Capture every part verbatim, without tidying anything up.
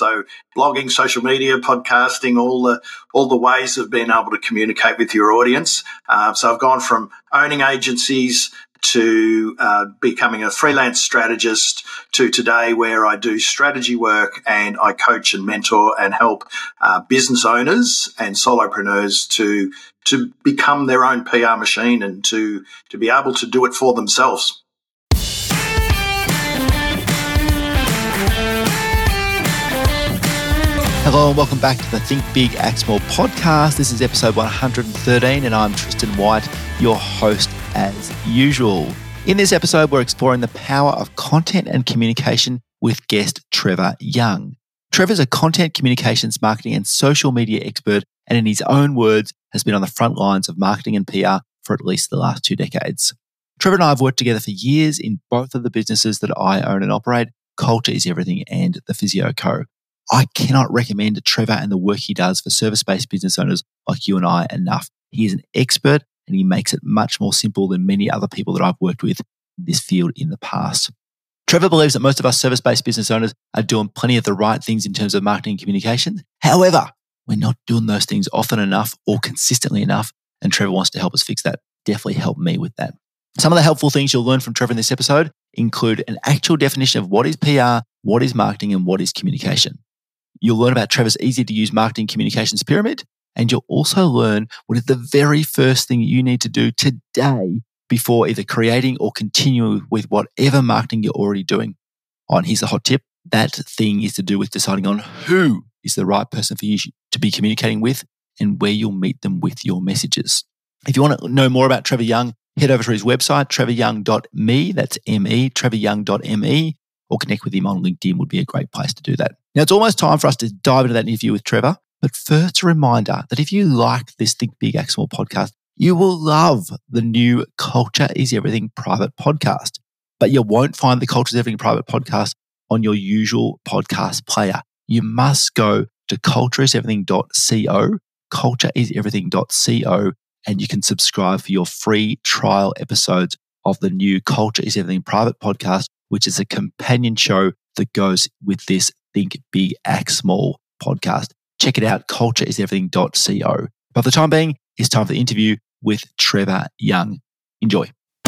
So blogging, social media, podcasting, all the all the ways of being able to communicate with your audience. Uh, so I've gone from owning agencies to uh, becoming a freelance strategist to today where I do strategy work and I coach and mentor and help uh, business owners and solopreneurs to to become their own P R machine and to, to be able to do it for themselves. Hello and welcome back to the Think Big, Act Small podcast. This is episode one hundred thirteen and I'm Tristan White, your host as usual. In this episode, we're exploring the power of content and communication with guest Trevor Young. Trevor's a content communications, marketing and social media expert, and in his own words, has been on the front lines of marketing and P R for at least the last two decades. Trevor and I have worked together for years in both of the businesses that I own and operate, Culture is Everything and The Physio Co. I cannot recommend Trevor and the work he does for service-based business owners like you and I enough. He is an expert and he makes it much more simple than many other people that I've worked with in this field in the past. Trevor believes that most of us service-based business owners are doing plenty of the right things in terms of marketing and communication. However, we're not doing those things often enough or consistently enough, and Trevor wants to help us fix that. Definitely help me with that. Some of the helpful things you'll learn from Trevor in this episode include an actual definition of what is P R, what is marketing, and what is communication. You'll learn about Trevor's easy-to-use marketing communications pyramid, and you'll also learn what is the very first thing you need to do today before either creating or continuing with whatever marketing you're already doing. Oh, and here's a hot tip. That thing is to do with deciding on who is the right person for you to be communicating with and where you'll meet them with your messages. If you want to know more about Trevor Young, head over to his website, trevor young dot me, that's M E, trevor young dot me, or connect with him on LinkedIn would be a great place to do that. Now, it's almost time for us to dive into that interview with Trevor. But first, a reminder that if you like this Think Big, Act Small podcast, you will love the new Culture is Everything private podcast. But you won't find the Culture is Everything private podcast on your usual podcast player. You must go to culture is everything dot co, culture is everything dot co, and you can subscribe for your free trial episodes of the new Culture is Everything private podcast, which is a companion show that goes with this Think Big, Act Small podcast. Check it out, culture is everything dot co. But for the time being, it's time for the interview with Trevor Young. Enjoy.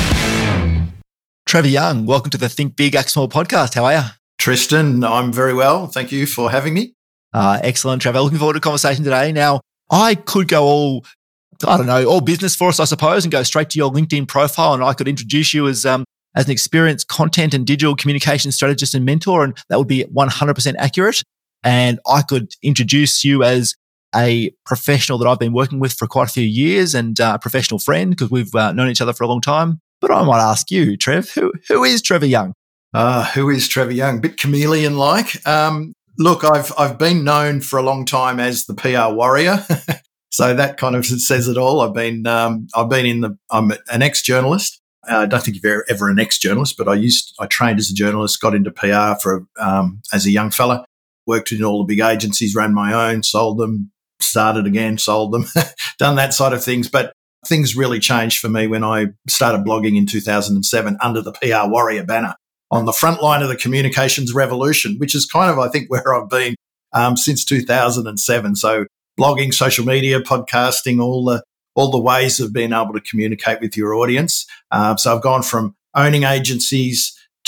Trevor Young, welcome to the Think Big, Act Small podcast. How are you? Tristan, I'm very well. Thank you for having me. Uh, excellent, Trevor. Looking forward to the conversation today. Now, I could go all, I don't know, all business for us, I suppose, and go straight to your LinkedIn profile, and I could introduce you as um, as an experienced content and digital communication strategist and mentor, and that would be one hundred percent accurate. And I could introduce you as a professional that I've been working with for quite a few years and a professional friend because we've uh, known each other for a long time. But I might ask you, Trev, who who is Trevor Young? Uh, who is Trevor Young? Bit chameleon-like. Um, look, I've I've been known for a long time as the P R warrior, so that kind of says it all. I've been um, I've been in the I'm an ex-journalist. Uh, I don't think you're ever an ex-journalist, but I used I trained as a journalist, got into P R for um, as a young fella, worked in all the big agencies, ran my own, sold them, started again, sold them, done that side of things. But things really changed for me when I started blogging in two thousand seven under the P R warrior banner on the front line of the communications revolution, which is kind of, I think, where I've been um, since two thousand seven. So blogging, social media, podcasting, all the all the ways of being able to communicate with your audience. Uh, so I've gone from owning agencies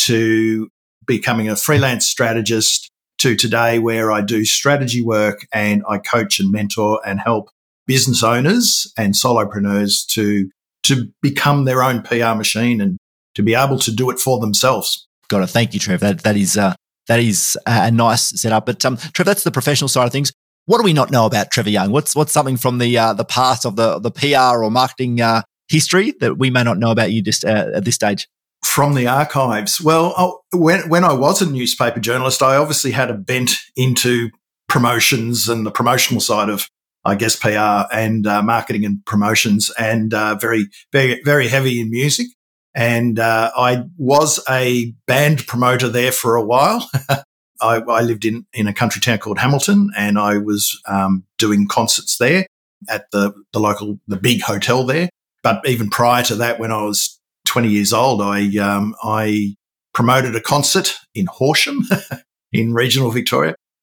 to becoming a freelance strategist to today where I do strategy work and I coach and mentor and help business owners and solopreneurs to to become their own P R machine and to be able to do it for themselves. Got it. Thank you, Trev. That that is uh, that is a nice setup. But um, Trev, that's the professional side of things. What do we not know about Trevor Young? What's what's something from the uh, the past of the the P R or marketing uh, history that we may not know about you just uh, at this stage? From the archives. Well, oh, when when I was a newspaper journalist, I obviously had a bent into promotions and the promotional side of, I guess, P R and uh, marketing and promotions, and uh, very, very, very heavy in music. And uh, I was a band promoter there for a while. I, I lived in, in a country town called Hamilton, and I was um, doing concerts there at the, the local, the big hotel there. But even prior to that, when I was twenty years old, I um, I promoted a concert in Horsham in regional Victoria.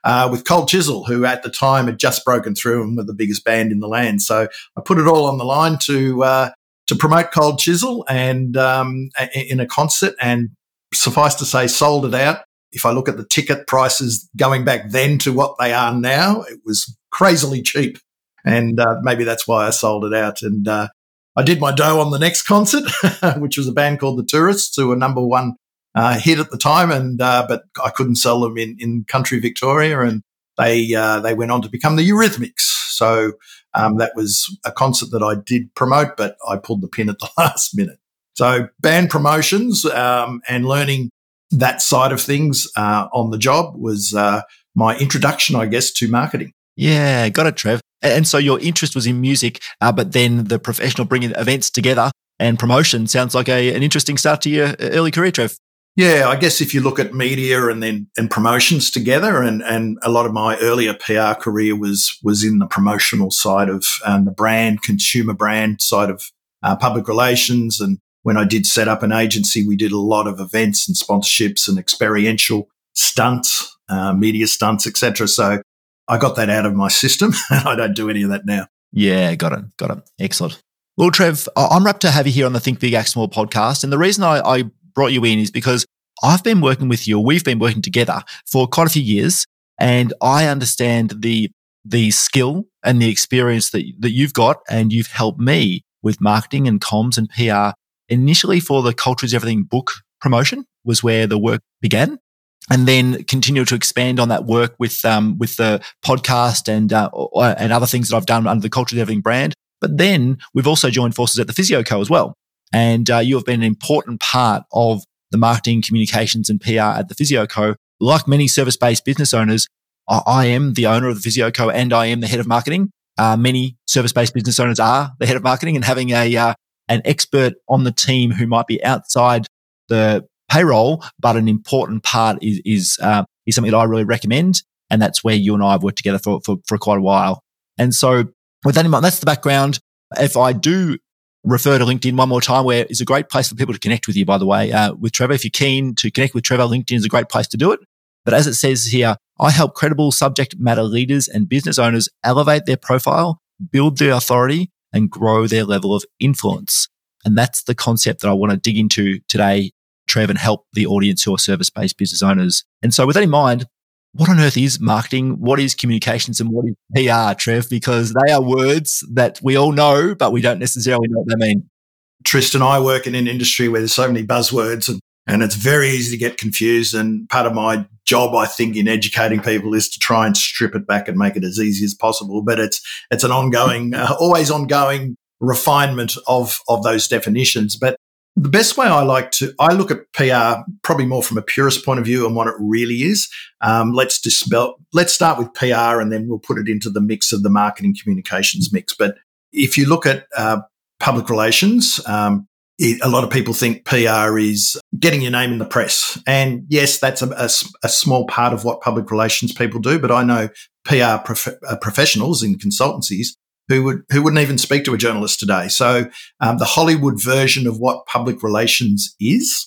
uh, with Cold Chisel, who at the time had just broken through and were the biggest band in the land. So I put it all on the line to uh, to promote Cold Chisel and um, in a concert, and suffice to say, sold it out. If I look at the ticket prices going back then to what they are now, it was crazily cheap. And uh, maybe that's why I sold it out. And uh, I did my dough on the next concert, which was a band called The Tourists, who were number one uh, hit at the time. And uh, but I couldn't sell them in, in country Victoria, and they uh, they went on to become the Eurythmics. So um, that was a concert that I did promote, but I pulled the pin at the last minute. So band promotions um, and learning that side of things uh, on the job was uh, my introduction, I guess, to marketing. Yeah, got it, Trev. And so your interest was in music, uh, but then the professional bringing events together and promotion sounds like a, an interesting start to your early career, Trev. Yeah, I guess if you look at media and then and promotions together, and, and a lot of my earlier P R career was was in the promotional side of um, the brand, consumer brand side of uh, public relations. And when I did set up an agency, we did a lot of events and sponsorships and experiential stunts, uh, media stunts, et cetera. So I got that out of my system, and I don't do any of that now. Yeah, got it, got it. Excellent. Well, Trev, I'm rapt to have you here on the Think Big, Act Small podcast. And the reason I, I brought you in is because I've been working with you, or we've been working together for quite a few years, and I understand the the skill and the experience that, that you've got, and you've helped me with marketing and comms and P R. Initially for the Culture is Everything book promotion was where the work began, and then continue to expand on that work with um, with the podcast and uh, and other things that I've done under the Culture is Everything brand. But then we've also joined forces at the Physio Co as well, and uh, you have been an important part of the marketing, communications, and P R at the Physio Co. Like many service-based business owners, I, I am the owner of the Physio Co and I am the head of marketing. Uh, many service-based business owners are the head of marketing, and having a uh, an expert on the team who might be outside the payroll, but an important part is is, uh, is something that I really recommend. And that's where you and I have worked together for, for, for quite a while. And so with that in mind, that's the background. If I do refer to LinkedIn one more time, where is a great place for people to connect with you, by the way, uh, with Trevor. If you're keen to connect with Trevor, LinkedIn is a great place to do it. But as it says here, I help credible subject matter leaders and business owners elevate their profile, build their authority, and grow their level of influence. And that's the concept that I want to dig into today, Trev, and help the audience who are service-based business owners. And so with that in mind, what on earth is marketing? What is communications? And what is P R, Trev? Because they are words that we all know, but we don't necessarily know what they mean. Tristan, I work in an industry where there's so many buzzwords, and, and it's very easy to get confused. And part of my job, I think, in educating people is to try and strip it back and make it as easy as possible. But it's it's an ongoing, uh, always ongoing refinement of of those definitions. But the best way I like to, I look at P R probably more from a purist point of view and what it really is. Um, let's dispel, let's start with P R, and then we'll put it into the mix of the marketing communications mix. But if you look at uh, public relations, um, it, a lot of people think P R is getting your name in the press. And yes, that's a, a, a small part of what public relations people do. But I know P R prof- uh, professionals in consultancies who would who wouldn't even speak to a journalist today. So um, the Hollywood version of what public relations is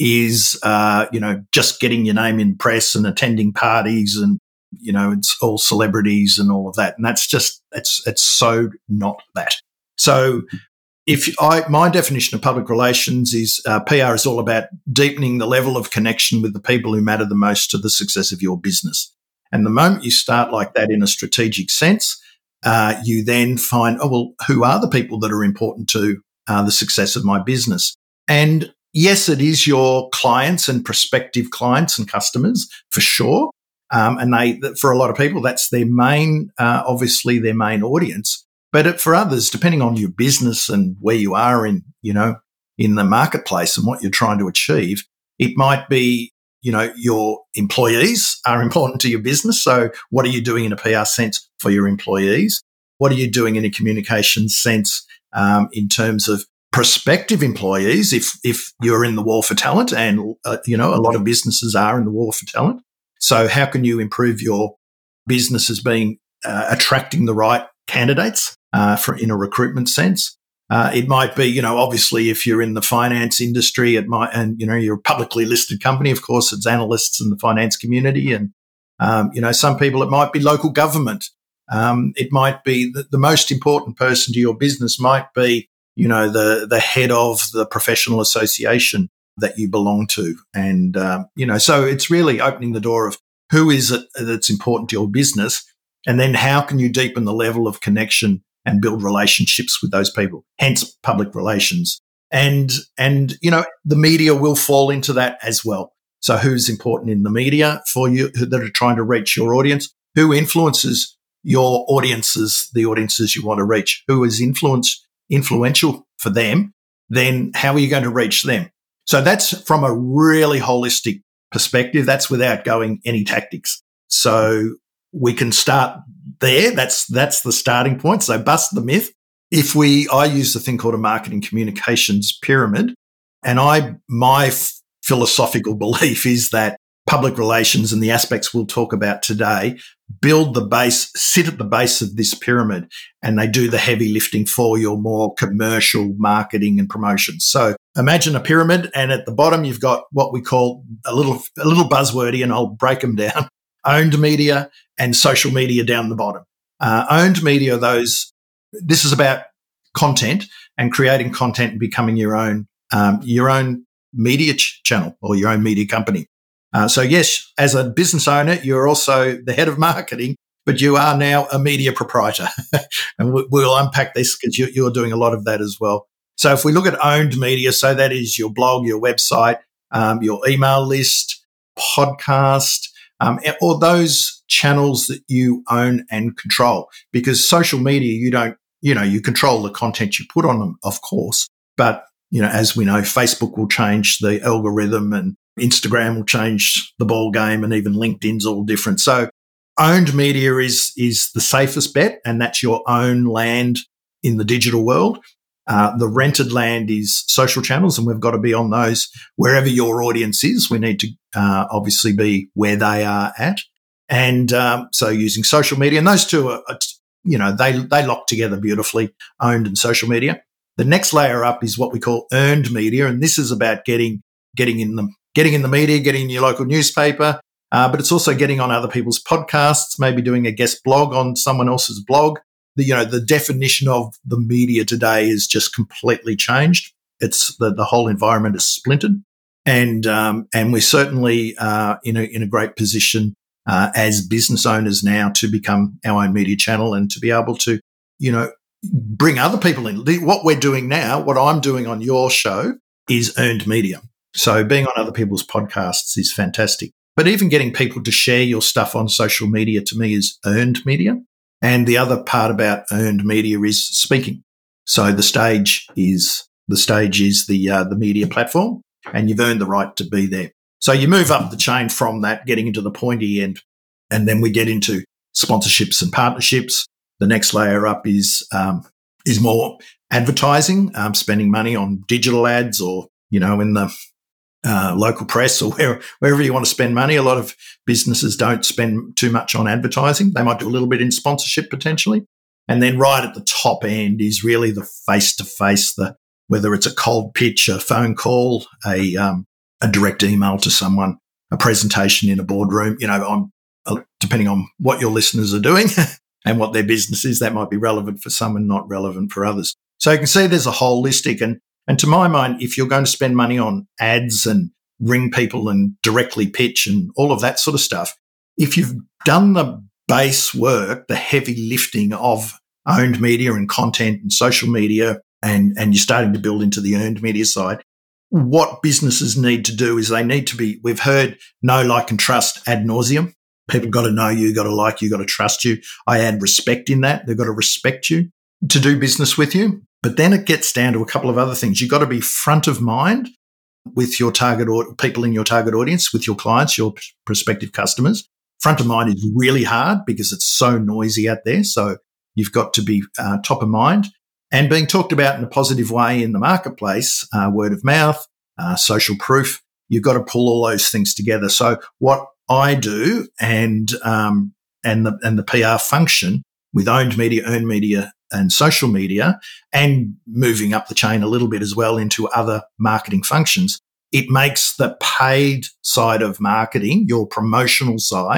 is uh, you know, just getting your name in press and attending parties, and you know, it's all celebrities and all of that. And that's just it's it's so not that. So if I my definition of public relations is uh, P R is all about deepening the level of connection with the people who matter the most to the success of your business. And the moment you start like that in a strategic sense, Uh, you then find, oh, well, who are the people that are important to uh, the success of my business? And yes, it is your clients and prospective clients and customers for sure. Um, and they, for a lot of people, that's their main, uh, obviously their main audience. But it, for others, depending on your business and where you are in, you know, in the marketplace and what you're trying to achieve, it might be, you know, your employees are important to your business. So what are you doing in a P R sense for your employees? What are you doing in a communications sense um, in terms of prospective employees if if you're in the war for talent? And, uh, you know, a lot of businesses are in the war for talent. So how can you improve your business as being uh, attracting the right candidates uh, for in a recruitment sense? Uh, it might be, you know, obviously if you're in the finance industry, it might, and, you know, you're a publicly listed company, of course, it's analysts in the finance community. And Um, you know, some people, it might be local government. Um, it might be the, the most important person to your business might be, you know, the, the head of the professional association that you belong to. And, um, you know, so it's really opening the door of who is it that's important to your business, and then how can you deepen the level of connection and build relationships with those people, hence public relations. And, and you know, the media will fall into that as well. So who's important in the media for you that are trying to reach your audience? Who influences your audiences, the audiences you want to reach? Who is influence, influential for them? Then how are you going to reach them? So that's from a really holistic perspective. That's without going any tactics. So we can start there. That's that's the starting point. So bust the myth. If we, I use the thing called a marketing communications pyramid, and I my f- philosophical belief is that public relations and the aspects we'll talk about today build the base, sit at the base of this pyramid, and they do the heavy lifting for your more commercial marketing and promotions. So imagine a pyramid, and at the bottom you've got what we call a little a little buzzwordy, and I'll break them down: owned media and social media down the bottom. Uh, owned media, those this is about content and creating content and becoming your own um, your own media ch- channel or your own media company. Uh, so yes, as a business owner, you're also the head of marketing, but you are now a media proprietor. And we, we'll unpack this because you, you're doing a lot of that as well. So if we look at owned media, so that is your blog, your website, um, your email list, podcast, um, or those channels that you own and control. Because social media, you don't, you know, you control the content you put on them, of course. But, you know, as we know, Facebook will change the algorithm and Instagram will change the ball game, and even LinkedIn's all different. So owned media is, is the safest bet, and that's your own land in the digital world. Uh, the rented land is social channels, and we've got to be on those wherever your audience is. We need to uh, obviously be where they are at. And um, so using social media, and those two are, are, you know, they, they lock together beautifully, owned and social media. The next layer up is what we call earned media, and this is about getting getting in the getting in the media, getting in your local newspaper, uh, but it's also getting on other people's podcasts, maybe doing a guest blog on someone else's blog. The, you know, the definition of the media today is just completely changed. It's the, the whole environment is splintered, and um, and we're certainly uh, in a in a great position uh, as business owners now to become our own media channel and to be able to, you know, bring other people in. What we're doing now, what I'm doing on your show, is earned media. So being on other people's podcasts is fantastic. But even getting people to share your stuff on social media, to me, is earned media. And the other part about earned media is speaking. So the stage is the stage is the uh, the media platform, and you've earned the right to be there. So you move up the chain from that, getting into the pointy end, and then we get into sponsorships and partnerships. The next layer up is um, is more advertising, um, spending money on digital ads, or you know, in the uh, local press, or where, wherever you want to spend money. A lot of businesses don't spend too much on advertising. They might do a little bit in sponsorship potentially. And then right at the top end is really the face-to-face, the whether it's a cold pitch, a phone call, a um, a direct email to someone, a presentation in a boardroom. You know, I'm, uh, depending on what your listeners are doing and what their business is, that might be relevant for some and not relevant for others. So you can see there's a holistic, and and to my mind, if you're going to spend money on ads and ring people and directly pitch and all of that sort of stuff, if you've done the base work, the heavy lifting of owned media and content and social media, and, and you're starting to build into the earned media side, what businesses need to do is they need to be, we've heard know, like, and trust ad nauseum. People got to know you, got to like you, got to trust you. I add respect in that. They've got to respect you to do business with you. But then it gets down to a couple of other things. You've got to be front of mind with your target or people in your target audience, with your clients, your prospective customers. Front of mind is really hard because it's so noisy out there. So you've got to be uh, top of mind and being talked about in a positive way in the marketplace, uh, word of mouth, uh, social proof. You've got to pull all those things together. So what I do and um, and the and the P R function with owned media, earned media, and social media, and moving up the chain a little bit as well into other marketing functions, it makes the paid side of marketing, your promotional side,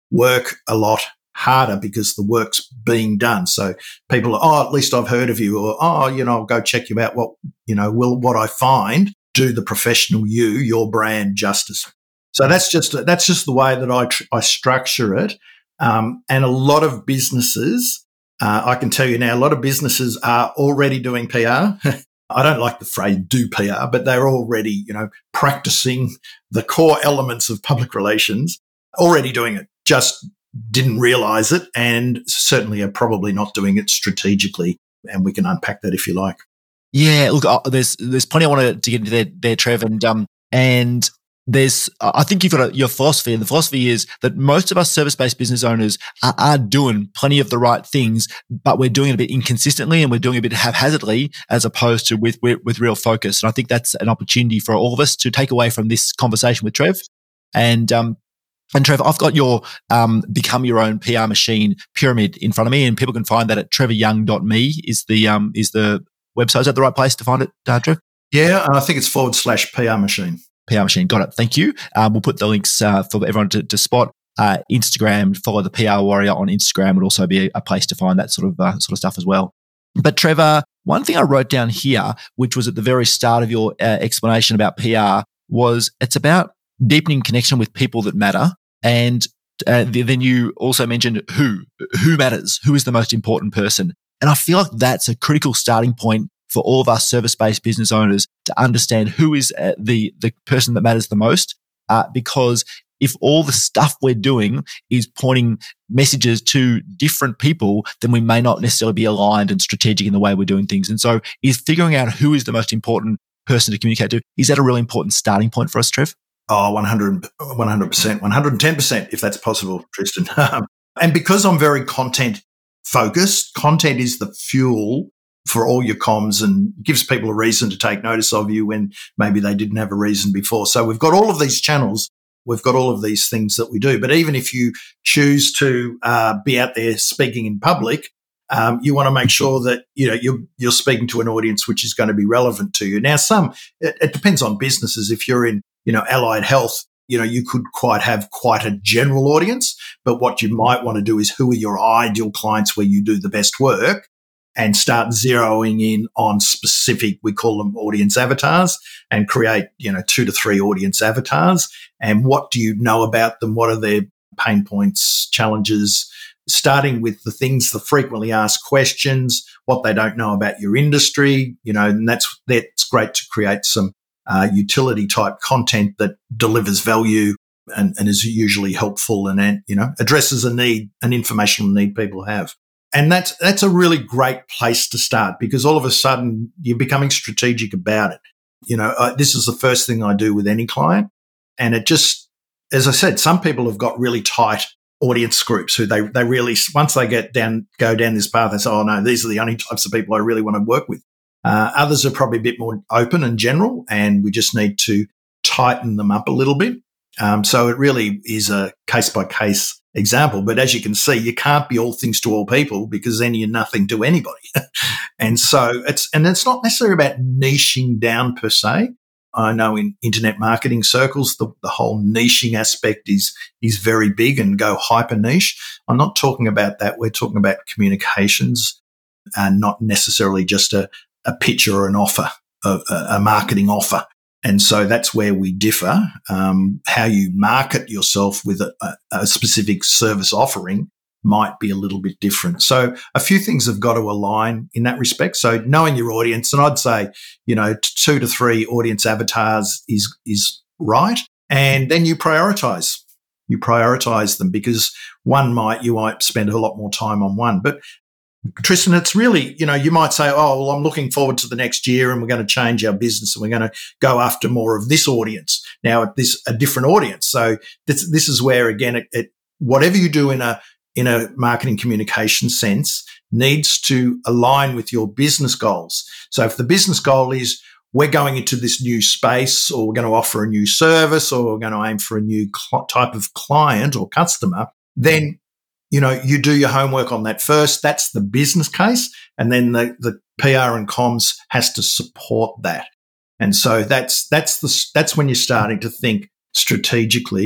work a lot harder because the work's being done. So people are, oh, at least I've heard of you, or, oh, you know, I'll go check you out. What, you know, will what I find do the professional you, your brand justice. So that's just, that's just the way that I, tr- I structure it. Um, and a lot of businesses, uh, I can tell you now, a lot of businesses are already doing P R. I don't like the phrase do P R, but they're already, you know, practicing the core elements of public relations, already doing it, just didn't realize it, and certainly are probably not doing it strategically. And we can unpack that if you like. Yeah, look, uh, there's there's plenty I wanted to get into there, there Trev, and um, and there's I think you've got a, your philosophy, and the philosophy is that most of us service-based business owners are, are doing plenty of the right things, but we're doing it a bit inconsistently and we're doing it a bit haphazardly as opposed to with, with with real focus. And I think that's an opportunity for all of us to take away from this conversation with Trev. And um, and Trev, I've got your um, Become Your Own P R Machine pyramid in front of me, and people can find that at trevor young dot me is the um is the website. Is that the right place to find it, uh, Trev? Yeah, and I think it's forward slash P R Machine. P R Machine. Got it. Thank you. Um, we'll put the links uh, for everyone to, to spot. Uh, Instagram, follow the P R Warrior on Instagram would also be a, a place to find that sort of uh, sort of stuff as well. But Trevor, one thing I wrote down here, which was at the very start of your uh, explanation about P R, was it's about deepening connection with people that matter. And uh, then you also mentioned who, who matters, who is the most important person. And I feel like that's a critical starting point for all of us service-based business owners to understand who is uh, the, the person that matters the most. Uh, because if all the stuff we're doing is pointing messages to different people, then we may not necessarily be aligned and strategic in the way we're doing things. And so is figuring out who is the most important person to communicate to, is that a really important starting point for us, Trev? Oh, one hundred, one hundred percent, one hundred ten percent if that's possible, Tristan. And because I'm very content focused, content is the fuel for all your comms and gives people a reason to take notice of you when maybe they didn't have a reason before. So we've got all of these channels. We've got all of these things that we do. But even if you choose to uh, be out there speaking in public, um, you want to make sure that, you know, you're, you're speaking to an audience which is going to be relevant to you. Now, some, it, it depends on businesses. If you're in, you know, allied health, you know, you could quite have quite a general audience. But what you might want to do is who are your ideal clients where you do the best work, and start zeroing in on specific, we call them audience avatars, and create, you know, two to three audience avatars. And what do you know about them? What are their pain points, challenges, starting with the things, the frequently asked questions, what they don't know about your industry, you know, and that's, that's great to create some uh, utility type content that delivers value and, and is usually helpful and, you know, addresses a need, an informational need people have. And that's, that's a really great place to start, because all of a sudden you're becoming strategic about it. You know, uh, this is the first thing I do with any client. And it just, as I said, some people have got really tight audience groups who they, they really, once they get down, go down this path, they say, oh no, these are the only types of people I really want to work with. Uh, others are probably a bit more open and general, and we just need to tighten them up a little bit. Um, so it really is a case by case example. But as you can see, you can't be all things to all people, because then you're nothing to anybody. And so it's, and it's not necessarily about niching down per se. I know in internet marketing circles, the, the whole niching aspect is, is very big and go hyper niche. I'm not talking about that. We're talking about communications and not necessarily just a, a pitch or an offer, a, a marketing offer. And so that's where we differ. Um, how you market yourself with a, a specific service offering might be a little bit different. So a few things have got to align in that respect. So knowing your audience, and I'd say, you know, two to three audience avatars is, is right. And then you prioritize. You prioritize them, because one might, you might spend a lot more time on one. But Tristan, it's really, you know, you might say, oh, well, I'm looking forward to the next year and we're going to change our business and we're going to go after more of this audience. Now, this a different audience. So this, this is where, again, it, it, whatever you do in a in a marketing communication sense needs to align with your business goals. So if the business goal is we're going into this new space, or we're going to offer a new service, or we're going to aim for a new cl- type of client or customer, then you know, you do your homework on that first. That's the business case. And then the, the P R and comms has to support that. And so that's, that's the, that's when you're starting to think strategically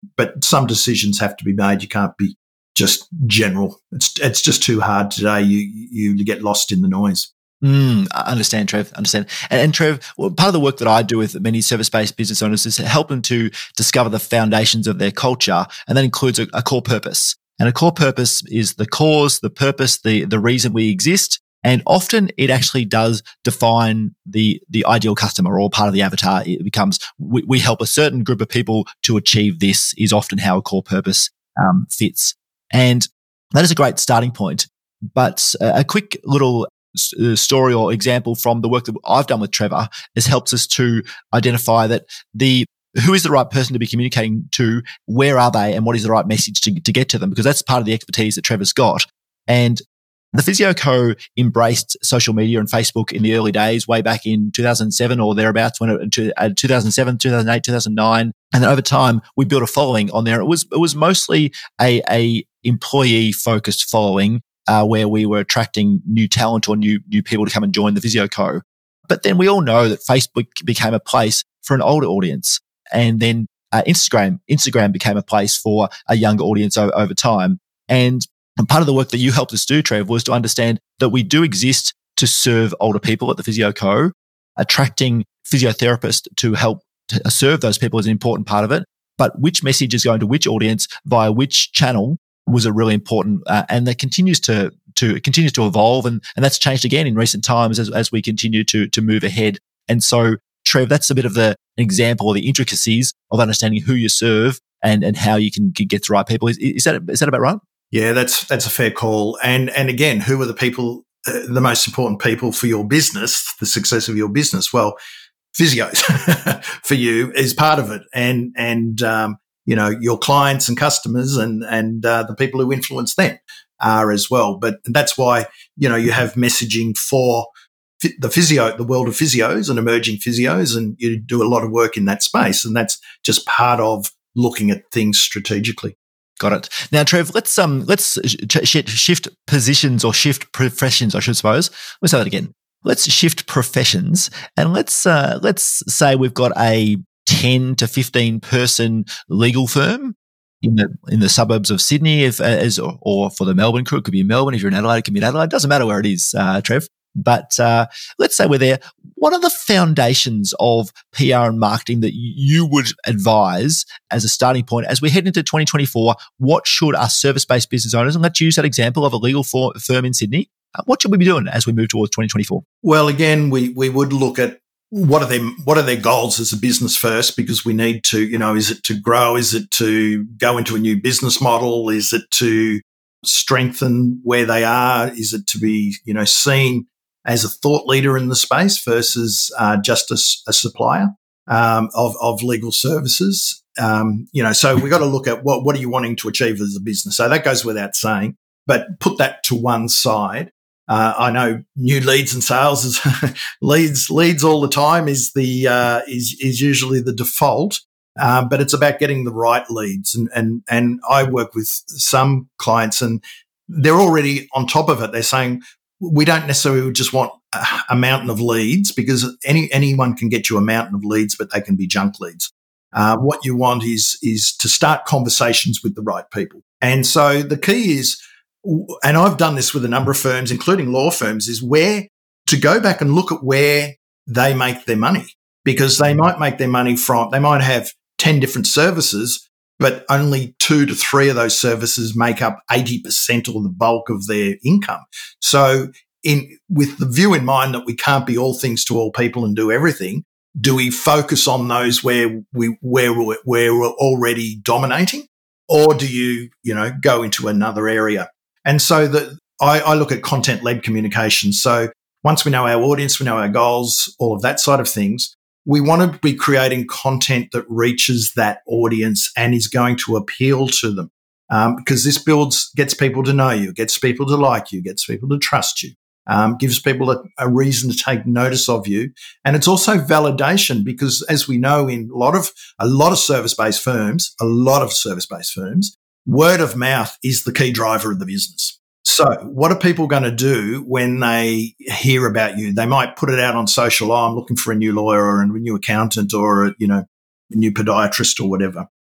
but some decisions have to be made. You can't be just general. It's it's just too hard today. You you, you get lost in the noise. Mm, I understand, Trev. Understand. And, and Trev, well, part of the work that I do with many service-based business owners is to help them to discover the foundations of their culture, and that includes a, a core purpose. And a core purpose is the cause, the purpose, the the reason we exist. And often it actually does define the the ideal customer or part of the avatar. It becomes we, we help a certain group of people to achieve this is often how a core purpose um, fits. And that is a great starting point. But a, a quick little story or example from the work that I've done with Trevor has helped us to identify that the who is the right person to be communicating to, where are they, and what is the right message to, to get to them, because that's part of the expertise that Trevor's got. And the Physio Co embraced social media and Facebook in the early days, way back in two thousand seven or thereabouts, when it, to, uh, two thousand seven, two thousand eight, two thousand nine. And then over time, we built a following on there. It was, it was mostly a, a employee focused following, Uh, where we were attracting new talent or new new people to come and join the Physio Co. But then we all know that Facebook became a place for an older audience, and then uh, Instagram Instagram became a place for a younger audience o- over time. And, and part of the work that you helped us do, Trev, was to understand that we do exist to serve older people at the Physio Co. Attracting physiotherapists to help to serve those people is an important part of it. But which message is going to which audience via which channel was a really important, uh, and that continues to to it continues to evolve, and and that's changed again in recent times as as we continue to to move ahead. And so, Trev, that's a bit of the example or the intricacies of understanding who you serve and and how you can get to the right people. Is, is that is that about right? Yeah, that's that's a fair call. And and again, who are the people, uh, the most important people for your business, the success of your business? Well, physios for you is part of it, and and um, you know, your clients and customers and, and uh, the people who influence them are as well. But that's why, you know, you have messaging for the physio, the world of physios and emerging physios, and you do a lot of work in that space. And that's just part of looking at things strategically. Got it. Now, Trev, let's um let's sh- shift positions or shift professions, I should suppose. Let's say that again. Let's shift professions, and let's uh, let's say we've got a ten to fifteen person legal firm in the in the suburbs of Sydney, if as or, or for the Melbourne crew, it could be in Melbourne. If you're in Adelaide, it can be in Adelaide. It doesn't matter where it is, uh, Trev. But uh, let's say we're there. What are the foundations of P R and marketing that you would advise as a starting point as we head into twenty twenty-four? What should our service-based business owners, and let's use that example of a legal for, firm in Sydney, uh, what should we be doing as we move towards twenty twenty-four? Well, again, we we would look at what are their what are their goals as a business first, because we need to, you know, is it to grow? Is it to go into a new business model? Is it to strengthen where they are? Is it to be, you know, seen as a thought leader in the space versus uh, just a, a supplier um, of, of legal services? Um, you know, so we've got to look at what, what are you wanting to achieve as a business? So that goes without saying, but put that to one side. Uh, I know new leads and sales is leads leads all the time is the uh, is is usually the default, um, but it's about getting the right leads. And and and I work with some clients, and they're already on top of it. They're saying, we don't necessarily just want a, a mountain of leads, because any anyone can get you a mountain of leads, but they can be junk leads. Uh, what you want is is to start conversations with the right people. And so the key is, and I've done this with a number of firms, including law firms, is where to go back and look at where they make their money, because they might make their money from, they might have ten different services, but only two to three of those services make up eighty percent or the bulk of their income. So in with the view in mind that we can't be all things to all people and do everything, do we focus on those where we where we're, where we're already dominating, or do you, you know, go into another area? And so the, I, I look at content-led communication. So once we know our audience, we know our goals, all of that side of things, we want to be creating content that reaches that audience and is going to appeal to them, um, because this builds, gets people to know you, gets people to like you, gets people to trust you, um, gives people a, a reason to take notice of you. And it's also validation, because as we know, in a lot of a lot of service-based firms, a lot of service-based firms, word of mouth is the key driver of the business. So what are people going to do when they hear about you? They might put it out on social. Oh, I'm looking for a new lawyer or a new accountant or, a, you know, a new podiatrist or whatever.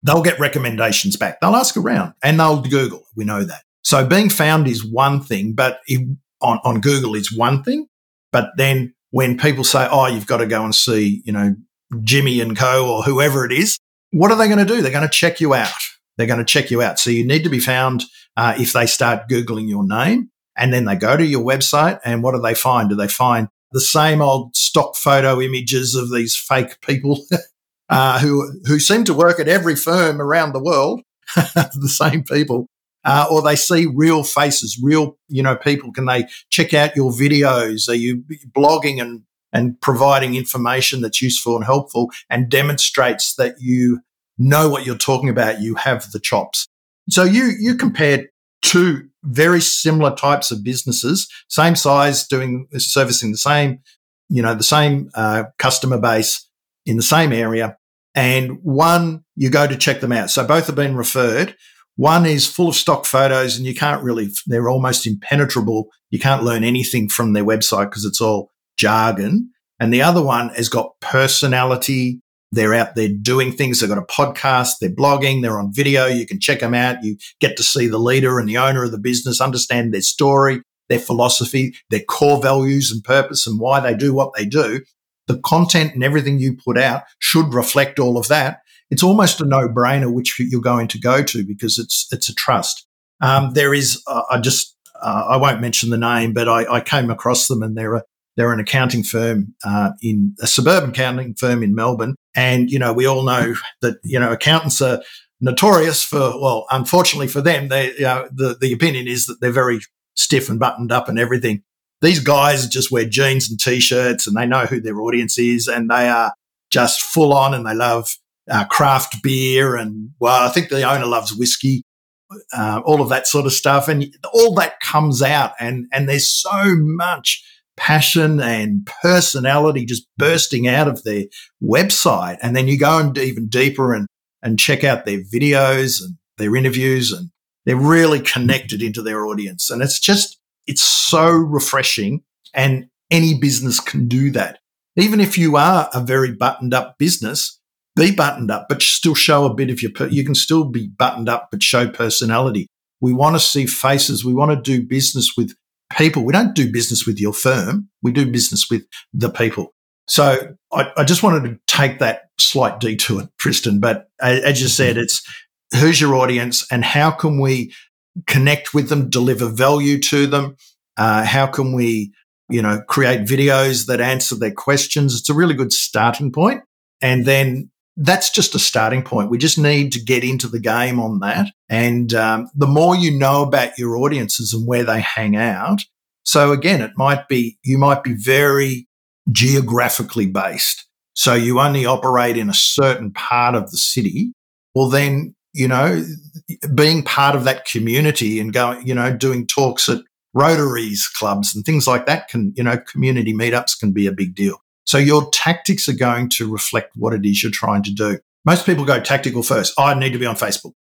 they'll get recommendations back. They'll ask around and they'll Google. We know that. So being found is one thing, but it, on, on Google is one thing. But then when people say, oh, you've got to go and see, you know, Jimmy and Co or whoever it is, what are they going to do? They're going to check you out. They're going to check you out. So you need to be found uh, if they start Googling your name, and then they go to your website, and what do they find? Do they find the same old stock photo images of these fake people uh, who who seem to work at every firm around the world, the same people, uh, or they see real faces, real, you know, people? Can they check out your videos? Are you blogging and and providing information that's useful and helpful and demonstrates that you know what you're talking about, you have the chops? So you you compare two very similar types of businesses, same size, doing servicing the same, you know, the same uh, customer base in the same area, and one you go to check them out. So both have been referred. One is full of stock photos, and you can't really, they're almost impenetrable. You can't learn anything from their website because it's all jargon. And the other one has got personality. They're out there doing things. They've got a podcast. They're blogging. They're on video. You can check them out. You get to see the leader and the owner of the business, understand their story, their philosophy, their core values and purpose and why they do what they do. The content and everything you put out should reflect all of that. It's almost a no-brainer which you're going to go to because it's it's a trust. Um, there is, uh, I just, uh, I won't mention the name, but I, I came across them, and they're a They're an accounting firm uh, in a suburban accounting firm in Melbourne. And, you know, we all know that, you know, accountants are notorious for, well, unfortunately for them, they, you know, the, the opinion is that they're very stiff and buttoned up and everything. These guys just wear jeans and T-shirts, and they know who their audience is, and they are just full on, and they love uh, craft beer. And, well, I think the owner loves whiskey, uh, all of that sort of stuff. And all that comes out, and, and there's so much passion and personality just bursting out of their website. And then you go and even deeper and, and check out their videos and their interviews, and they're really connected into their audience. And it's just, it's so refreshing, and any business can do that. Even if you are a very buttoned up business, be buttoned up, but still show a bit of your, per- you can still be buttoned up, but show personality. We want to see faces. We want to do business with people. We don't do business with your firm. We do business with the people. So I, I just wanted to take that slight detour, Tristan. But as you said, it's who's your audience and how can we connect with them, deliver value to them? Uh, how can we, you know, create videos that answer their questions? It's a really good starting point. And then that's just a starting point. We just need to get into the game on that. And um, the more you know about your audiences and where they hang out. So again, it might be, you might be very geographically based. So you only operate in a certain part of the city. Well, then, you know, being part of that community and going, you know, doing talks at Rotaries clubs and things like that can, you know, community meetups can be a big deal. So your tactics are going to reflect what it is you're trying to do. Most people go tactical first. Oh, I need to be on Facebook.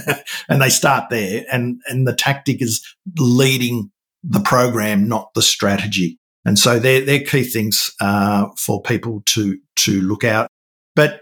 And they start there. And, and the tactic is leading the program, not the strategy. And so they're, they're key things uh, for people to, to look out. But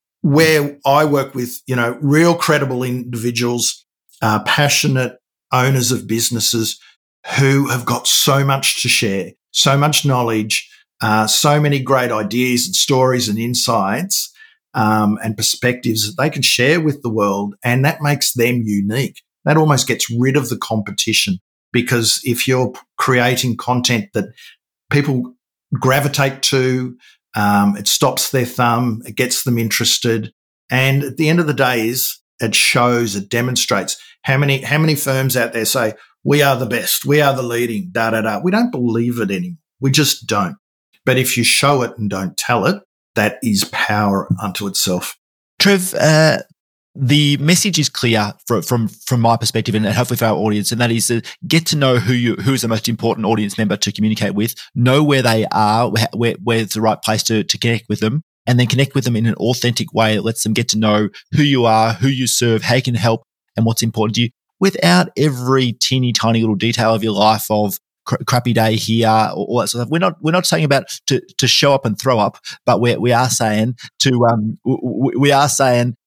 where I work with, you know, real credible individuals, uh, passionate owners of businesses who have got so much to share, so much knowledge, Uh, so many great ideas and stories and insights um, and perspectives that they can share with the world, and that makes them unique. That almost gets rid of the competition, because if you're creating content that people gravitate to, um, it stops their thumb, it gets them interested, and at the end of the day is it shows, it demonstrates. How many how many firms out there say, we are the best, we are the leading, da, da, da. We don't believe it anymore. We just don't. But if you show it and don't tell it, that is power unto itself. Trev, uh, the message is clear from, from from my perspective, and hopefully for our audience, and that is to get to know who you who is the most important audience member to communicate with, know where they are, where where's the right place to, to connect with them, and then connect with them in an authentic way that lets them get to know who you are, who you serve, how you can help, and what's important to you, without every teeny tiny little detail of your life of crappy day here, all that sort of stuff. We're not we're not saying about to to show up and throw up, but we we are saying to um we are saying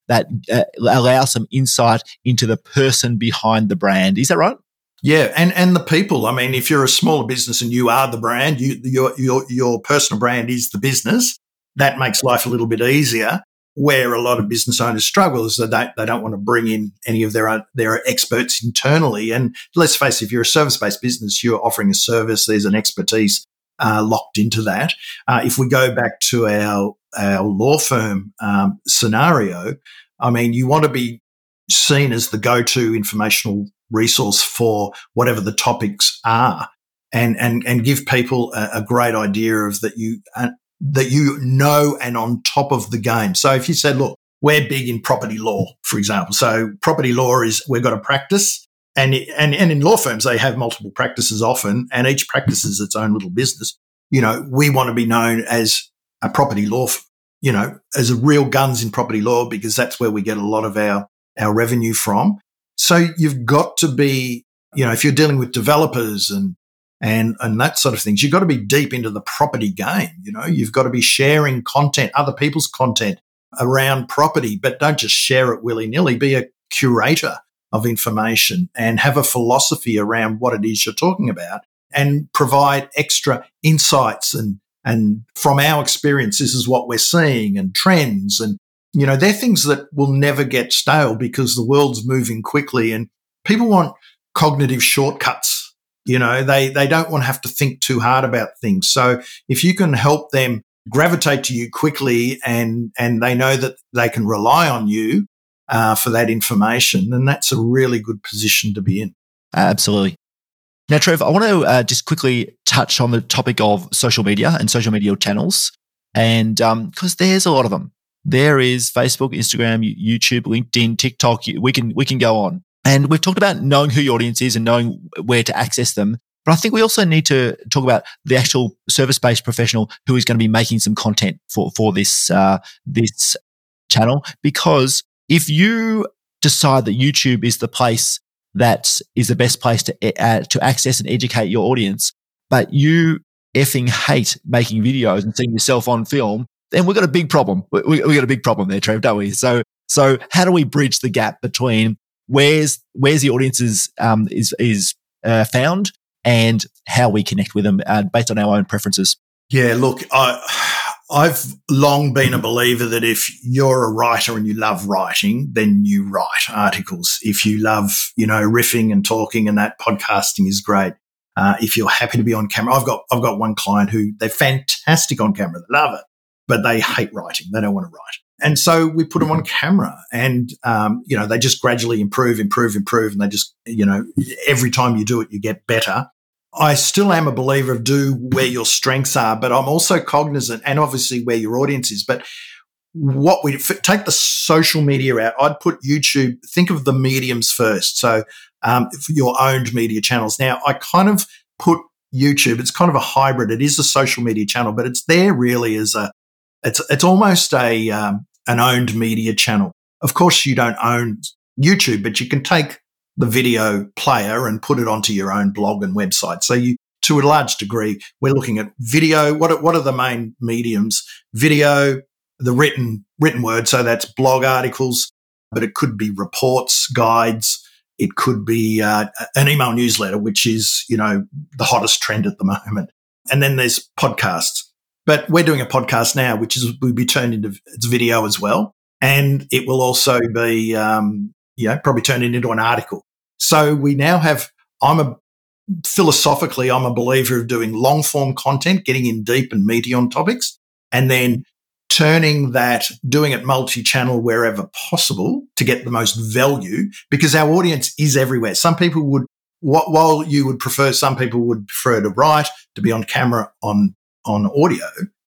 that uh, allows some insight into the person behind the brand. Is that right? Yeah, and and the people. I mean, if you're a smaller business and you are the brand, you, your your your personal brand is the business. That makes life a little bit easier. Where a lot of business owners struggle is they don't they don't want to bring in any of their own, their experts internally. And let's face it, if you're a service based business, you're offering a service. There's an expertise uh, locked into that. Uh, if we go back to our our law firm um, scenario, I mean, you want to be seen as the go-to informational resource for whatever the topics are, and and and give people a, a great idea of that you uh, that you know and on top of the game. So if you said, look, we're big in property law, for example. So property law is we've got a practice, and and and in law firms they have multiple practices often, and each practice is its own little business. You know, we want to be known as a property law, you know, as a real guns in property law, because that's where we get a lot of our our revenue from. So you've got to be, you know, if you're dealing with developers and and and that sort of things, you've got to be deep into the property game. You know, you've got to be sharing content, other people's content around property, but don't just share it willy-nilly. Be a curator of information and have a philosophy around what it is you're talking about, and provide extra insights and and from our experience, this is what we're seeing, and trends, and you know, they're things that will never get stale because the world's moving quickly and people want cognitive shortcuts. You know, they, they don't want to have to think too hard about things. So if you can help them gravitate to you quickly and, and they know that they can rely on you uh, for that information, then that's a really good position to be in. Absolutely. Now, Trev, I want to uh, just quickly touch on the topic of social media and social media channels, and because um, there's a lot of them. There is Facebook, Instagram, YouTube, LinkedIn, TikTok. We can we can go on. And we've talked about knowing who your audience is and knowing where to access them. But I think we also need to talk about the actual service-based professional who is going to be making some content for, for this, uh, this channel. Because if you decide that YouTube is the place that is the best place to, uh, to access and educate your audience, but you effing hate making videos and seeing yourself on film, then we've got a big problem. We, we got a big problem there, Trev, don't we? So, so how do we bridge the gap between where's where's the audience is um, is is uh, found and how we connect with them uh, based on our own preferences? Yeah, look, I I've long been a believer that if you're a writer and you love writing, then you write articles. If you love, you know, riffing and talking, and that podcasting is great. Uh, if you're happy to be on camera, I've got I've got one client who they're fantastic on camera, they love it, but they hate writing. They don't want to write. And so we put them on camera and, um, you know, they just gradually improve, improve, improve. And they just, you know, every time you do it, you get better. I still am a believer of do where your strengths are, but I'm also cognizant, and obviously where your audience is. But what we take the social media out, I'd put YouTube, think of the mediums first. So um, for your owned media channels. Now, I kind of put YouTube, it's kind of a hybrid. It is a social media channel, but it's there really as a, It's it's almost a um, an owned media channel. Of course, you don't own YouTube, but you can take the video player and put it onto your own blog and website. So you, to a large degree, we're looking at video. What are, what are the main mediums? Video, the written written word. So that's blog articles, but it could be reports, guides. It could be uh, an email newsletter, which is, you know, the hottest trend at the moment. And then there's podcasts. But we're doing a podcast now, which is will be turned into it's video as well, and it will also be, um, you know, probably turned into an article. So we now have. I'm a philosophically, I'm a believer of doing long form content, getting in deep and meaty on topics, and then turning that, doing it multi-channel wherever possible to get the most value, because our audience is everywhere. Some people would, while you would prefer, some people would prefer to write, to be on camera, on. on audio,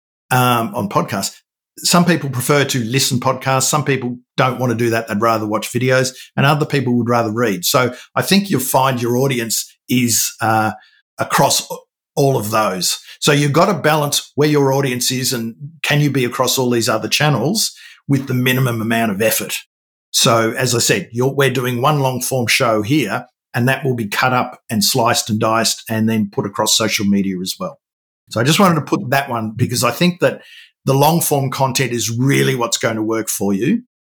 um, on podcasts. Some people prefer to listen podcasts. Some people don't want to do that. They'd rather watch videos, and other people would rather read. So I think you'll find your audience is uh, across all of those. So you've got to balance where your audience is and can you be across all these other channels with the minimum amount of effort. So as I said, you're, we're doing one long form show here, and that will be cut up and sliced and diced and then put across social media as well. So I just wanted to put that one because I think that the long form content is really what's going to work for you.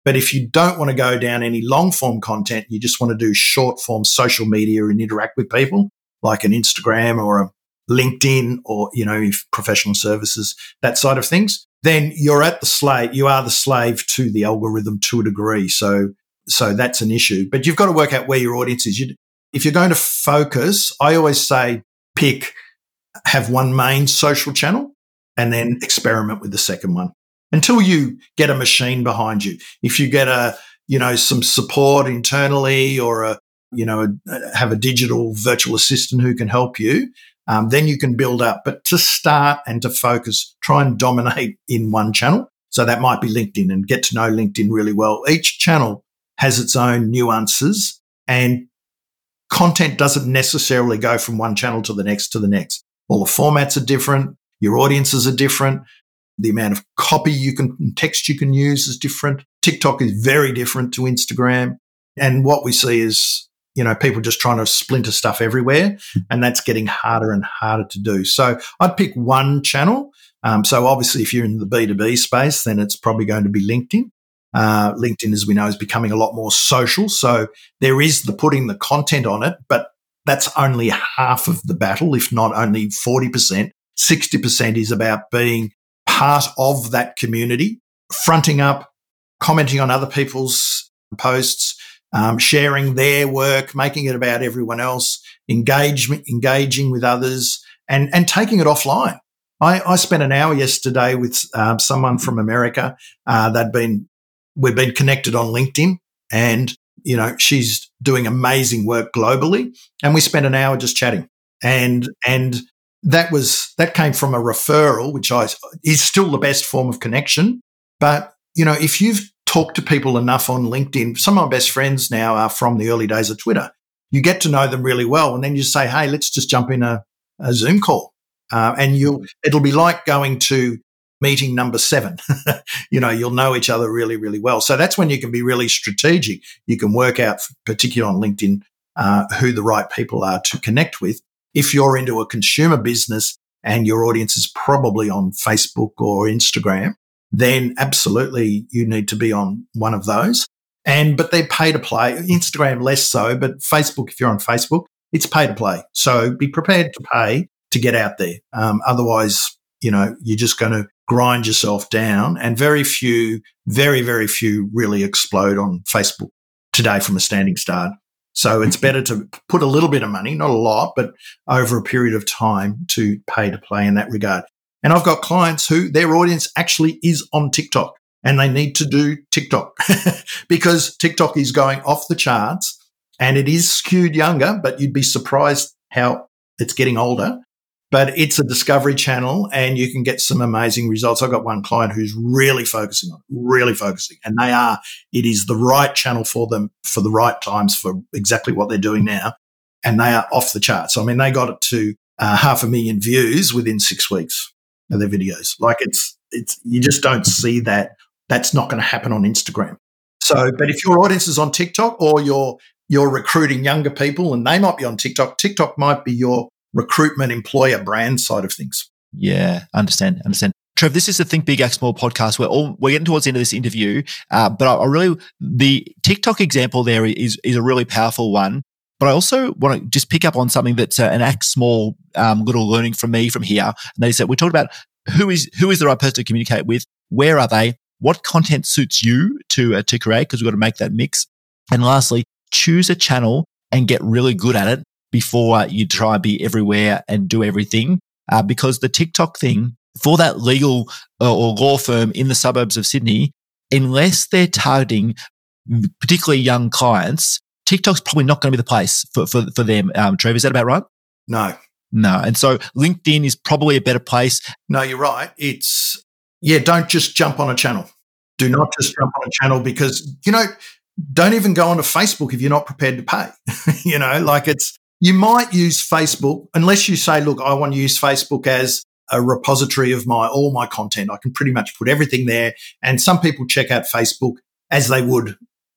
But if you don't want to go down any long form content, you just want to do short form social media and interact with people like an Instagram or a LinkedIn or, you know, if professional services, that side of things, then you're at the slave, you are the slave to the algorithm to a degree. So, so that's an issue, but you've got to work out where your audience is. You, if you're going to focus, I always say pick, have one main social channel and then experiment with the second one until you get a machine behind you. If you get a, you know, some support internally or a, you know, a, have a digital virtual assistant who can help you, um, then you can build up. But to start and to focus, try and dominate in one channel. So that might be LinkedIn, and get to know LinkedIn really well. Each channel has its own nuances, and content doesn't necessarily go from one channel to the next to the next. All the formats are different. Your audiences are different. The amount of copy you can, text you can use is different. TikTok is very different to Instagram. And what we see is, you know, people just trying to splinter stuff everywhere, and that's getting harder and harder to do. So I'd pick one channel. Um, so obviously if you're in the B two B space, then it's probably going to be LinkedIn. Uh, LinkedIn, as we know, is becoming a lot more social. So there is the putting the content on it, but that's only half of the battle, if not only forty percent. sixty percent is about being part of that community, fronting up, commenting on other people's posts, um, sharing their work, making it about everyone else, engagement, engaging with others, and, and taking it offline. I, I spent an hour yesterday with um, someone from America. Uh, they'd been, we've been connected on LinkedIn, and, you know, she's doing amazing work globally. And we spent an hour just chatting. And, and that was, that came from a referral, which I, is still the best form of connection. But, you know, if you've talked to people enough on LinkedIn, some of my best friends now are from the early days of Twitter. You get to know them really well. And then you say, hey, let's just jump in a, a Zoom call. Uh, and you'll, it'll be like going to meeting number seven. You know, you'll know each other really, really well. So that's when you can be really strategic. You can work out, particularly on LinkedIn, uh, who the right people are to connect with. If you're into a consumer business and your audience is probably on Facebook or Instagram, then absolutely you need to be on one of those. And, but they're pay to play. Instagram less so, but Facebook, if you're on Facebook, it's pay to play. So be prepared to pay to get out there. Um, otherwise, you know, you're just going to grind yourself down, and very few, very, very few really explode on Facebook today from a standing start. So it's better to put a little bit of money, not a lot, but over a period of time to pay to play in that regard. And I've got clients who their audience actually is on TikTok, and they need to do TikTok because TikTok is going off the charts, and it is skewed younger, but you'd be surprised how it's getting older. But it's a discovery channel, and you can get some amazing results. I've got one client who's really focusing on it, really focusing, and they are, it is the right channel for them for the right times for exactly what they're doing now. And they are off the charts. I mean, they got it to uh, half a million views within six weeks of their videos. Like it's, it's, you just don't see that. That's not going to happen on Instagram. So, but if your audience is on TikTok, or you're, you're recruiting younger people and they might be on TikTok, TikTok might be your recruitment employer brand side of things. Yeah, understand, understand. Trev, this is the Think Big, Act Small podcast. We're all, we're getting towards the end of this interview, uh, but I, I really, the TikTok example there is is a really powerful one. But I also want to just pick up on something that's uh, an Act Small um, little learning from me from here. And they said, we talked about who is who is the right person to communicate with, where are they, what content suits you to uh, to create, because we've got to make that mix. And lastly, choose a channel and get really good at it before you try and be everywhere and do everything. Uh, because the TikTok thing, for that legal uh, or law firm in the suburbs of Sydney, unless they're targeting particularly young clients, TikTok's probably not going to be the place for, for, for them. Um, Trev, is that about right? No. No. And so LinkedIn is probably a better place. No, you're right. It's, yeah, don't just jump on a channel. Do not just jump on a channel because, you know, don't even go onto Facebook if you're not prepared to pay. You know, like it's, you might use Facebook unless you say, look, I want to use Facebook as a repository of my all my content. I can pretty much put everything there. And some people check out Facebook as they would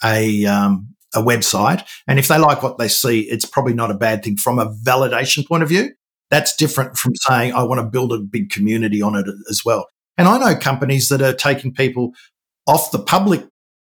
a um, a website. And if they like what they see, it's probably not a bad thing from a validation point of view. That's different from saying I want to build a big community on it as well. And I know companies that are taking people off the public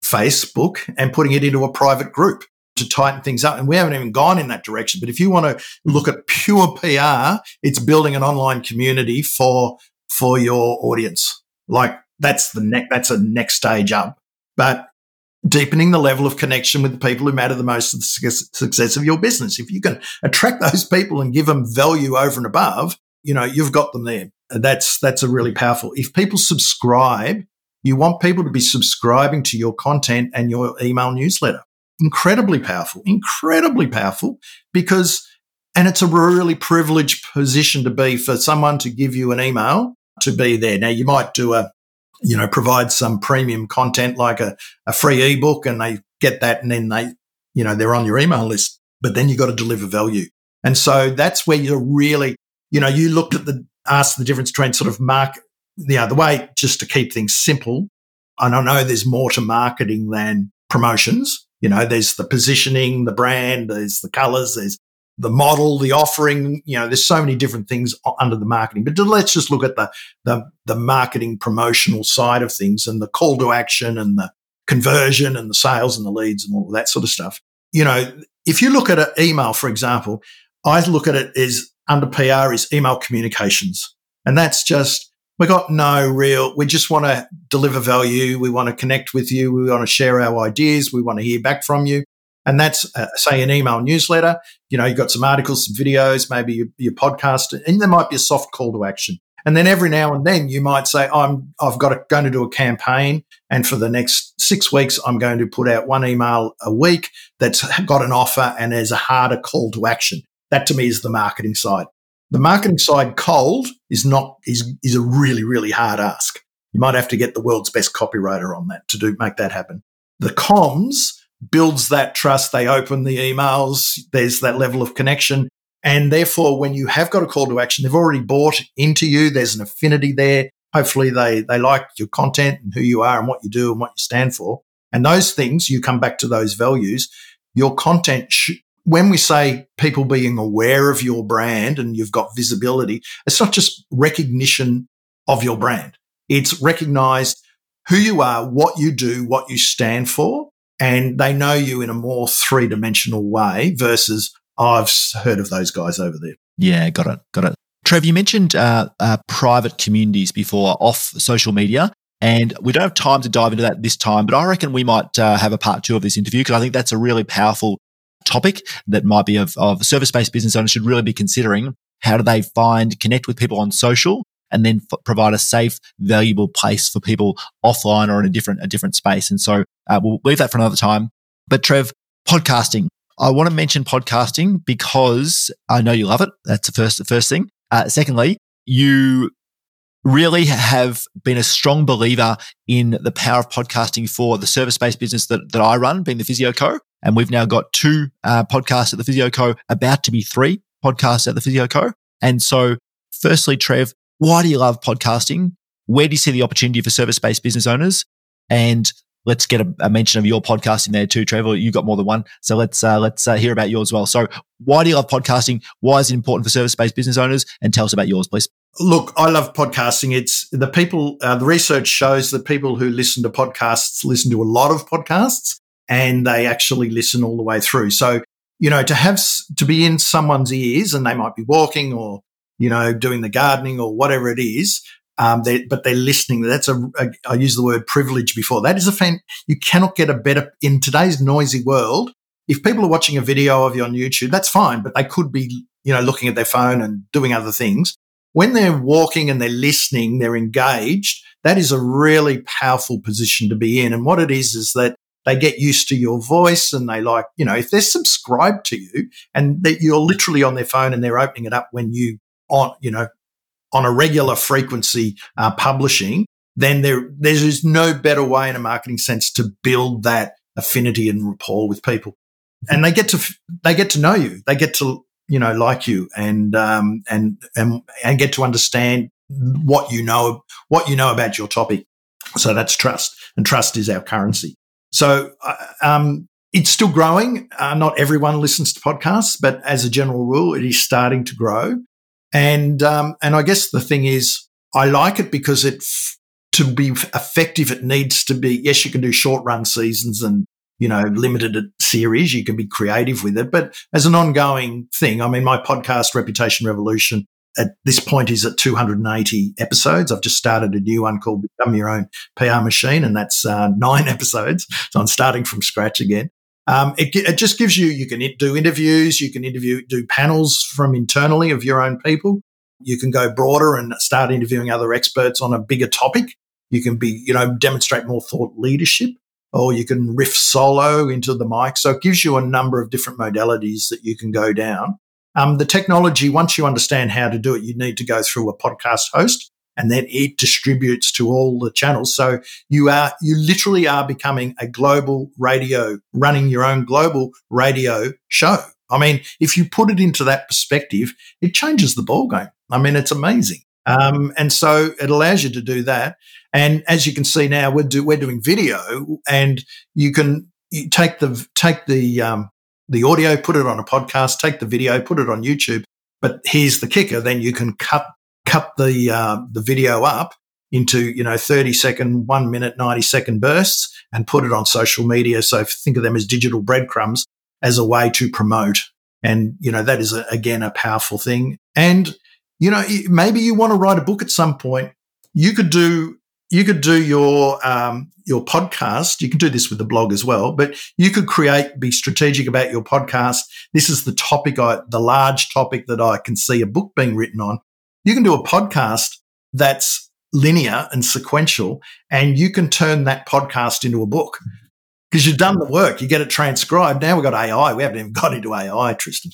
Facebook and putting it into a private group to tighten things up. And we haven't even gone in that direction. But if you want to look at pure P R, it's building an online community for, for your audience. Like that's the next, that's a next stage up. But deepening the level of connection with the people who matter the most to the success, success of your business. If you can attract those people and give them value over and above, you know, you've got them there. That's, that's a really powerful. If people subscribe, you want people to be subscribing to your content and your email newsletter. Incredibly powerful, incredibly powerful because, and it's a really privileged position to be for someone to give you an email to be there. Now you might do a, you know, provide some premium content like a, a free ebook and they get that and then they, you know, they're on your email list, but then you've got to deliver value. And so that's where you're really, you know, you looked at the, asked the difference between sort of market, you know, the way just to keep things simple. And I know there's more to marketing than promotions. You know, there's the positioning, the brand, there's the colours, there's the model, the offering, you know, there's so many different things under the marketing. But let's just look at the, the, the marketing promotional side of things and the call to action and the conversion and the sales and the leads and all of that sort of stuff. You know, if you look at an email, for example, I look at it as under P R is email communications. And that's just, we got no real, we just want to deliver value. We want to connect with you. We want to share our ideas. We want to hear back from you. And that's, uh, say, an email newsletter. You know, you've got some articles, some videos, maybe your, your podcast, and there might be a soft call to action. And then every now and then you might say, I'm, I've got a, going to do a campaign, and for the next six weeks, I'm going to put out one email a week that's got an offer and there's a harder call to action. That to me is the marketing side. The marketing side cold is not is is a really, really hard ask. You might have to get the world's best copywriter on that to do make that happen. The comms builds that trust. They open the emails. There's that level of connection. And therefore, when you have got a call to action, they've already bought into you. There's an affinity there. Hopefully they, they like your content and who you are and what you do and what you stand for. And those things, you come back to those values. Your content, sh- when we say people being aware of your brand and you've got visibility, it's not just recognition of your brand. It's recognized who you are, what you do, what you stand for. And they know you in a more three-dimensional way versus I've heard of those guys over there. Yeah, got it, got it. Trev, you mentioned uh, uh, private communities before off social media, and we don't have time to dive into that this time, but I reckon we might uh, have a part two of this interview because I think that's a really powerful topic that might be of, of service-based business owners should really be considering. How do they find, connect with people on social and then f- provide a safe, valuable place for people offline or in a different, a different space? And so uh, we'll leave that for another time. But Trev, podcasting. I want to mention podcasting because I know you love it. That's the first, the first thing. Uh, secondly, you really have been a strong believer in the power of podcasting for the service-based business that, that I run, being the Physio Co. And we've now got two uh, podcasts at the Physio Co, about to be three podcasts at the Physio Co. And so firstly, Trev, why do you love podcasting? Where do you see the opportunity for service-based business owners? And let's get a, a mention of your podcast in there too, Trevor. You've got more than one. So let's uh, let's uh, hear about yours as well. So why do you love podcasting? Why is it important for service-based business owners? And tell us about yours, please. Look, I love podcasting. It's the people, uh, the research shows that people who listen to podcasts listen to a lot of podcasts and they actually listen all the way through. So, you know, to have, to be in someone's ears and they might be walking or, you know, doing the gardening or whatever it is, Um, they, but they're listening. That's a, a, I used the word privilege before. That is a fan. You cannot get a better, in today's noisy world, if people are watching a video of you on YouTube, that's fine, but they could be, you know, looking at their phone and doing other things. When they're walking and they're listening, they're engaged. That is a really powerful position to be in. And what it is, is that they get used to your voice and they like, you know, if they're subscribed to you and that you're literally on their phone and they're opening it up when you on, you know, on a regular frequency uh, publishing, then there there's no better way in a marketing sense to build that affinity and rapport with people. And they get to they get to know you. They get to, you know, like you and um and and and get to understand what you know what you know about your topic. So that's trust, and trust is our currency. So uh, um it's still growing. Uh, not everyone listens to podcasts, but as a general rule, it is starting to grow. And um, and I guess the thing is, I like it because it f- to be effective, it needs to be, yes, you can do short run seasons and, you know, limited series. You can be creative with it. But as an ongoing thing, I mean, my podcast, Reputation Revolution, at this point is at two hundred eighty episodes. I've just started a new one called Become Your Own P R Machine, and that's uh, nine episodes. So I'm starting from scratch again. Um, it, it just gives you, you can do interviews, you can interview, do panels from internally of your own people. You can go broader and start interviewing other experts on a bigger topic. You can be, you know, demonstrate more thought leadership, or you can riff solo into the mic. So it gives you a number of different modalities that you can go down. Um, the technology, once you understand how to do it, you need to go through a podcast host, and then it distributes to all the channels. So you are, you literally are becoming a global radio, running your own global radio show. I mean, if you put it into that perspective, it changes the ballgame. I mean, it's amazing. Um, and so it allows you to do that. And as you can see now, we're, do, we're doing video, and you can you take the take the um, the audio, put it on a podcast, take the video, put it on YouTube. But here's the kicker: then you can cut cut the uh, the video up into, you know, thirty second, one minute, ninety second bursts, and put it on social media. So think of them as digital breadcrumbs as a way to promote. And, you know, that is, a, again, a powerful thing. And, you know, maybe you want to write a book at some point. You could do, you could do your, um, your podcast. You can do this with the blog as well, but you could create, be strategic about your podcast. This is the topic, I, the large topic that I can see a book being written on. You can do a podcast that's linear and sequential, and you can turn that podcast into a book. Because you've done the work, you get it transcribed. Now we've got A I. We haven't even got into A I, Tristan.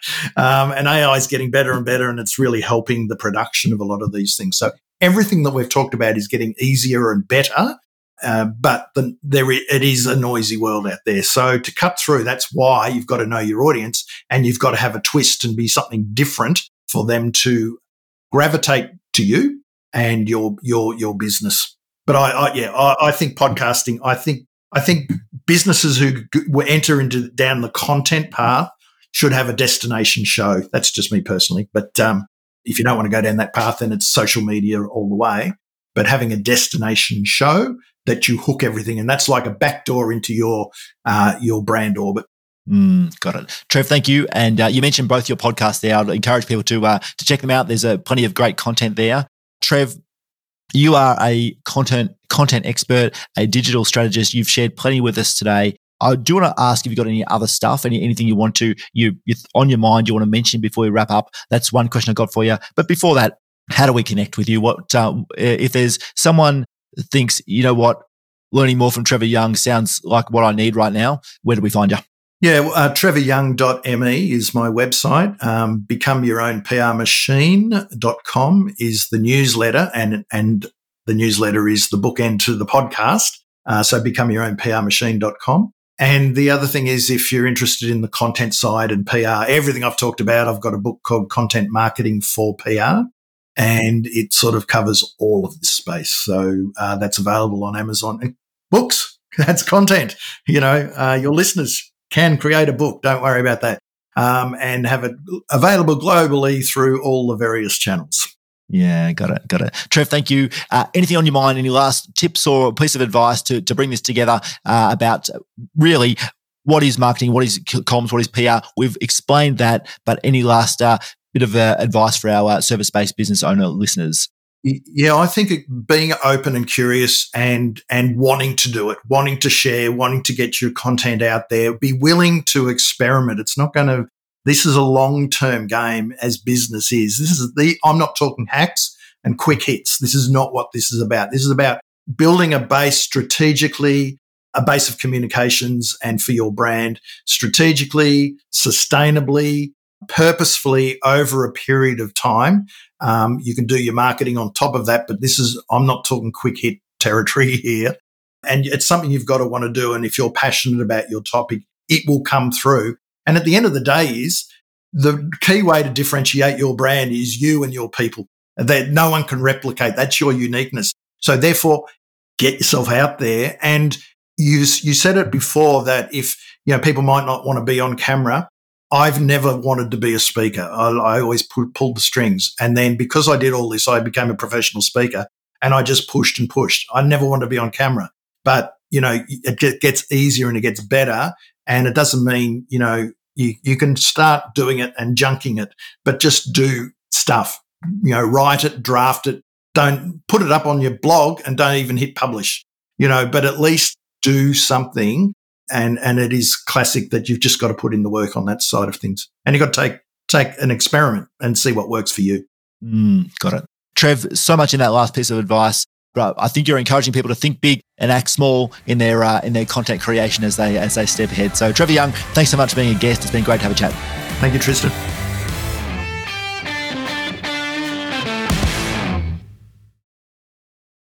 um, and A I is getting better and better, and it's really helping the production of a lot of these things. So everything that we've talked about is getting easier and better, uh, but the, there is, it is a noisy world out there. So to cut through, that's why you've got to know your audience, and you've got to have a twist and be something different for them to gravitate to you and your your your business. But I, I yeah, I, I think podcasting. I think. I think businesses who will enter into down the content path should have a destination show. That's just me personally. But um, if you don't want to go down that path, then it's social media all the way. But having a destination show that you hook everything, and that's like a backdoor into your uh, your brand orbit. Mm, got it. Trev, thank you. And uh, you mentioned both your podcasts there. I'd encourage people to uh, to check them out. There's uh, plenty of great content there. Trev, you are a content content expert, a digital strategist. You've shared plenty with us today. I do want to ask if you've got any other stuff, any anything you want to, you you on your mind, you want to mention before we wrap up. That's one question I got for you. But before that, how do we connect with you? What uh, if there's someone that thinks, you know what, learning more from Trevor Young sounds like what I need right now? Where do we find you? Yeah, uh, trevor young dot m e is my website. Um, become your own P R machine dot com is the newsletter, and and the newsletter is the bookend to the podcast. Uh, so become your own P R machine dot com. And the other thing is, if you're interested in the content side and P R, everything I've talked about, I've got a book called Content Marketing for P R, and it sort of covers all of this space. So uh, that's available on Amazon. And books, that's content. You know, uh, your listeners can create a book. Don't worry about that. Um, and have it available globally through all the various channels. Yeah, got it, got it. Trev, thank you. Uh, anything on your mind, any last tips or piece of advice to, to bring this together uh, about really what is marketing, what is comms, what is P R? We've explained that, but any last uh, bit of uh, advice for our uh, service-based business owner listeners? Yeah, I think it, being open and curious and and wanting to do it, wanting to share, wanting to get your content out there, be willing to experiment. It's not going to, this is a long-term game as business is. This is the, I'm not talking hacks and quick hits. This is not what this is about. This is about building a base strategically, a base of communications and for your brand strategically, sustainably, purposefully over a period of time. Um, you can do your marketing on top of that, but this is, I'm not talking quick hit territory here. And it's something you've got to want to do. And if you're passionate about your topic, it will come through. And at the end of the day is the key way to differentiate your brand is you and your people that no one can replicate. That's your uniqueness. So therefore get yourself out there. And you, you said it before that if, you know, people might not want to be on camera. I've never wanted to be a speaker. I, I always pull, pulled the strings. And then because I did all this, I became a professional speaker. and I just pushed and pushed. I never wanted to be on camera, but, you know, it gets easier and it gets better. And it doesn't mean, you know, you, you can start doing it and junking it, but just do stuff, you know, write it, draft it. Don't put it up on your blog and don't even hit publish, you know, but at least do something. And, and it is classic that you've just got to put in the work on that side of things. And you've got to take, take an experiment and see what works for you. Mm, got it. Trev, so much in that last piece of advice. But I think you're encouraging people to think big and act small in their uh, in their content creation as they as they step ahead. So Trevor Young, thanks so much for being a guest. It's been great to have a chat. Thank you, Tristan.